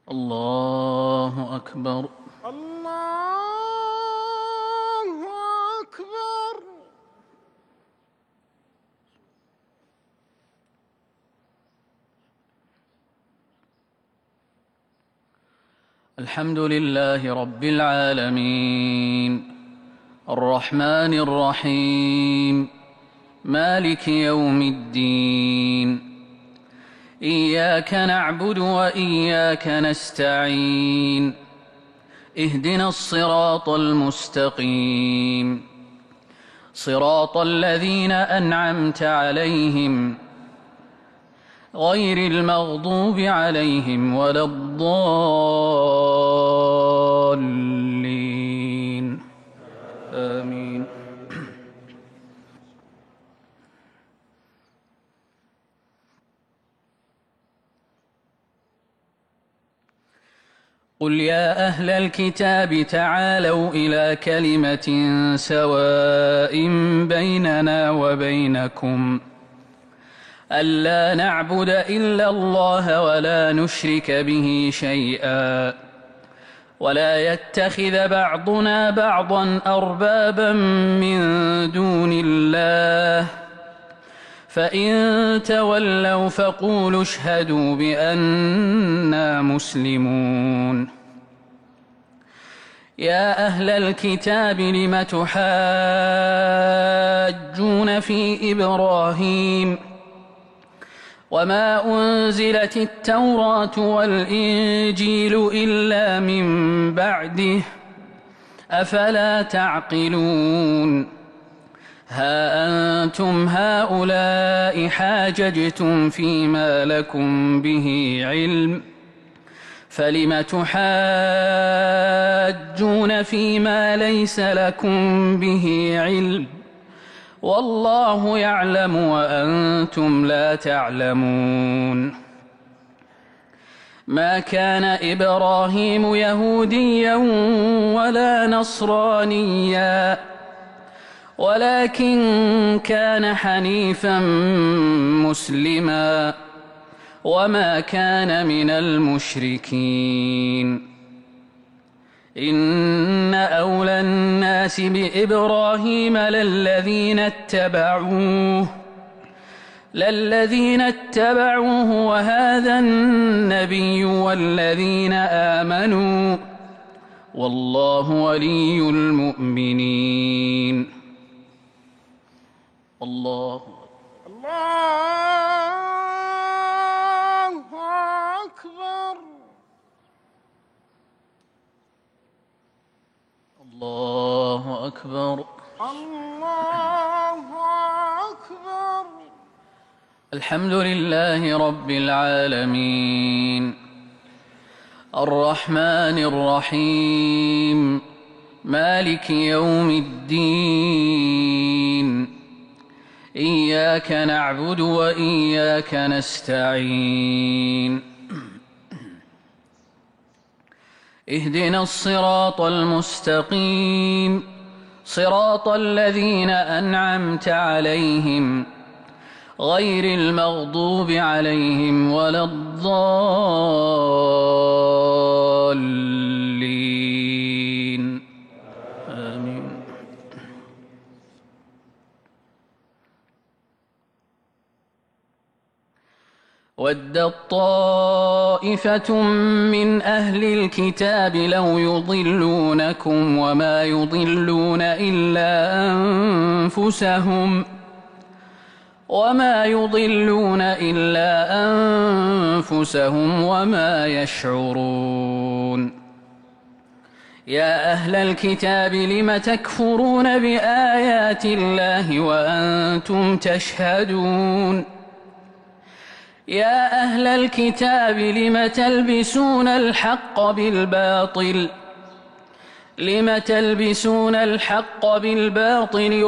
الله أكبر. الله أكبر. الحمد لله رب العالمين الرحمن الرحيم مالك يوم الدين إياك نعبد وإياك نستعين اهدنا الصراط المستقيم صراط الذين أنعمت عليهم غير المغضوب عليهم ولا الضالين آمين. قل يا أهل الكتاب تعالوا إلى كلمة سواء بيننا وبينكم ألا نعبد إلا الله ولا نشرك به شيئا ولا يتخذ بعضنا بعضا أربابا من دون الله فإن تولوا فقولوا اشهدوا بأننا مسلمون. يا أهل الكتاب لم تحاجون في إبراهيم وما أنزلت التوراة والإنجيل إلا من بعده أفلا تعقلون. ها أنتم هؤلاء حاججتم فيما لكم به علم فلم تحاجون فيما ليس لكم به علم والله يعلم وأنتم لا تعلمون. ما كان إبراهيم يهوديا ولا نصرانيا ولكن كان حنيفا مسلما وما كان من المشركين. إن أولى الناس بإبراهيم للذين اتبعوه وهذا النبي والذين آمنوا والله ولي المؤمنين. الله أكبر. الله أكبر. الله أكبر. الحمد لله رب العالمين الرحمن الرحيم مالك يوم الدين إياك نعبد وإياك نستعين اهدنا الصراط المستقيم صراط الذين أنعمت عليهم غير المغضوب عليهم ولا الضالين آمين. ودت طائفة من أهل الكتاب لو يضلونكم وما يضلون إلا أنفسهم وما يشعرون. يا أهل الكتاب لم تكفرون بآيات الله وأنتم تشهدون. يا أهل الكتاب لم تلبسون الحق بالباطل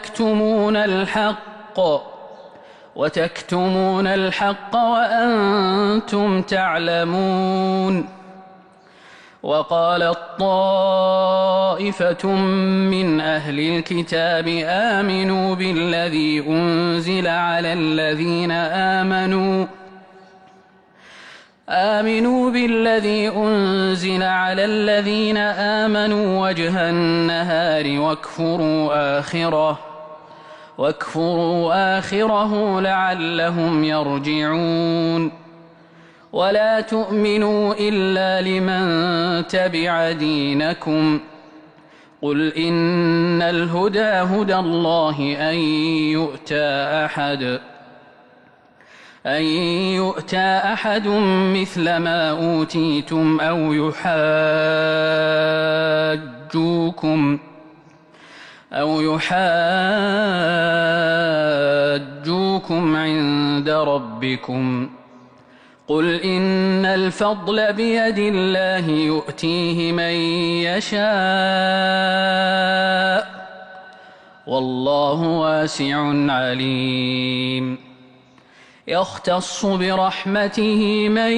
وتكتمون الحق وأنتم تعلمون. وقالت طائفة من أهل الكتاب آمنوا بالذي أنزل على الذين آمنوا بالذي أنزل على الذين آمنوا وجه النهار واكفروا آخره لعلهم يرجعون. ولا تؤمنوا إلا لمن تبع دينكم قل إن الهدى هدى الله أن يؤتى أحد مثل ما أوتيتم أو يحاجوكم عند ربكم قل إن الفضل بيد الله يؤتيه من يشاء والله واسع عليم. يختص برحمته من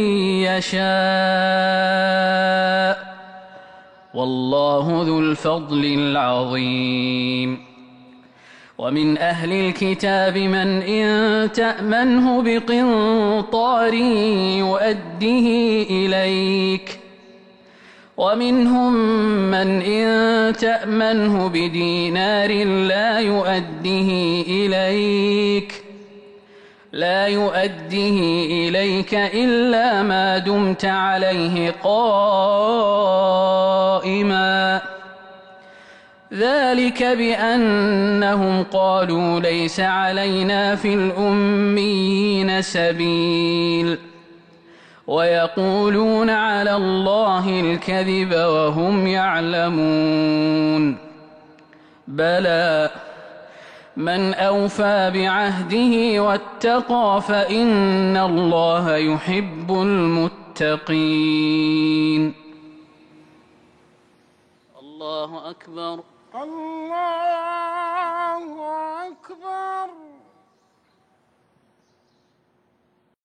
يشاء والله ذو الفضل العظيم. ومن أهل الكتاب من إن تأمنه بقنطار يؤده إليك ومنهم من إن تأمنه بدينار لا يؤده إليك إلا ما دمت عليه قائما ذلك بأنهم قالوا ليس علينا في الأميين سبيل ويقولون على الله الكذب وهم يعلمون. بلى من أوفى بعهده واتقى فإن الله يحب المتقين. الله أكبر. الله أكبر.